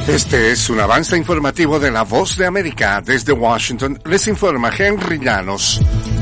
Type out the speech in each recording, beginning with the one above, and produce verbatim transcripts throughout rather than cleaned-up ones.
Este es un avance informativo de La Voz de América. Desde Washington les informa Henry Llanos.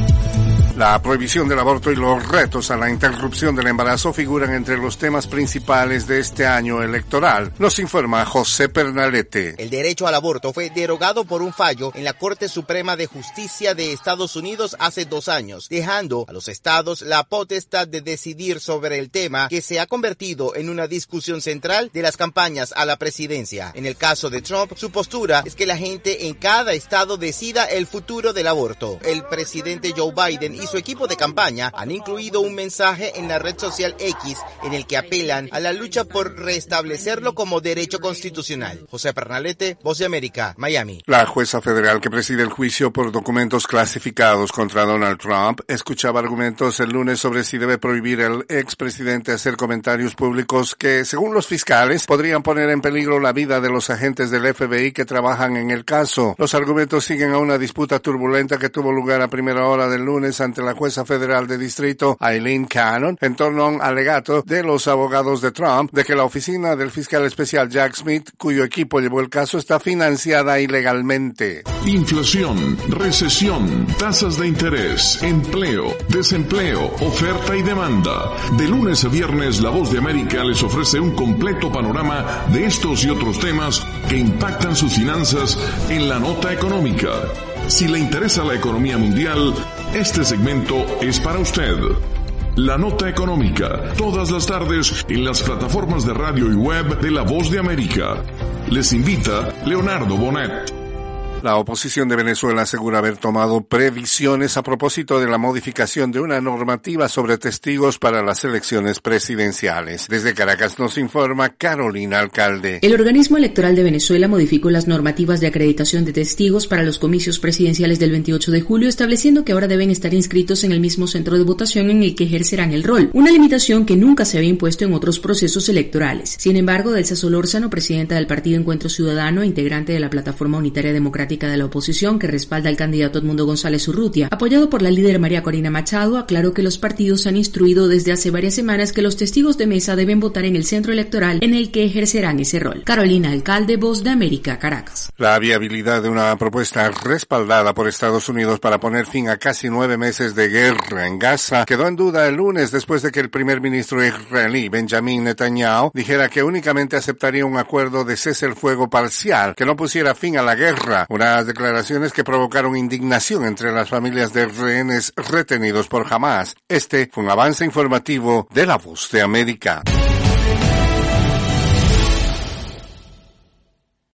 La prohibición del aborto y los retos a la interrupción del embarazo figuran entre los temas principales de este año electoral. Nos informa José Pernalete. El derecho al aborto fue derogado por un fallo en la Corte Suprema de Justicia de Estados Unidos hace dos años, dejando a los estados la potestad de decidir sobre el tema que se ha convertido en una discusión central de las campañas a la presidencia. En el caso de Trump, su postura es que la gente en cada estado decida el futuro del aborto. El presidente Joe Biden y su equipo de campaña han incluido un mensaje en la red social X en el que apelan a la lucha por restablecerlo como derecho constitucional. José Pernalete, Voz de América, Miami. La jueza federal que preside el juicio por documentos clasificados contra Donald Trump escuchaba argumentos el lunes sobre si debe prohibir al expresidente hacer comentarios públicos que, según los fiscales, podrían poner en peligro la vida de los agentes del F B I que trabajan en el caso. Los argumentos siguen a una disputa turbulenta que tuvo lugar a primera hora del lunes ante la jueza federal de distrito Eileen Cannon en torno a un alegato de los abogados de Trump de que la oficina del fiscal especial Jack Smith, cuyo equipo llevó el caso, está financiada ilegalmente. Inflación, recesión, tasas de interés, empleo, desempleo, oferta y demanda. De lunes a viernes, La Voz de América les ofrece un completo panorama de estos y otros temas que impactan sus finanzas en la nota económica. Si le interesa la economía mundial, este segmento es para usted. La nota económica, todas las tardes en las plataformas de radio y web de La Voz de América. Les invita Leonardo Bonet. La oposición de Venezuela asegura haber tomado previsiones a propósito de la modificación de una normativa sobre testigos para las elecciones presidenciales. Desde Caracas nos informa Carolina Alcalde. El organismo electoral de Venezuela modificó las normativas de acreditación de testigos para los comicios presidenciales del veintiocho de julio, estableciendo que ahora deben estar inscritos en el mismo centro de votación en el que ejercerán el rol, una limitación que nunca se había impuesto en otros procesos electorales. Sin embargo, Delsa Solórzano, presidenta del partido Encuentro Ciudadano e integrante de la Plataforma Unitaria Democrática de la oposición que respalda al candidato Edmundo González Urrutia, apoyado por la líder María Corina Machado, aclaró que los partidos han instruido desde hace varias semanas que los testigos de mesa deben votar en el centro electoral en el que ejercerán ese rol. Carolina Alcalde, Voz de América, Caracas. La viabilidad de una propuesta respaldada por Estados Unidos para poner fin a casi nueve meses de guerra en Gaza quedó en duda el lunes después de que el primer ministro israelí Benjamin Netanyahu dijera que únicamente aceptaría un acuerdo de cese el fuego parcial que no pusiera fin a la guerra. Unas declaraciones que provocaron indignación entre las familias de rehenes retenidos por Hamás. Este fue un avance informativo de La Voz de América.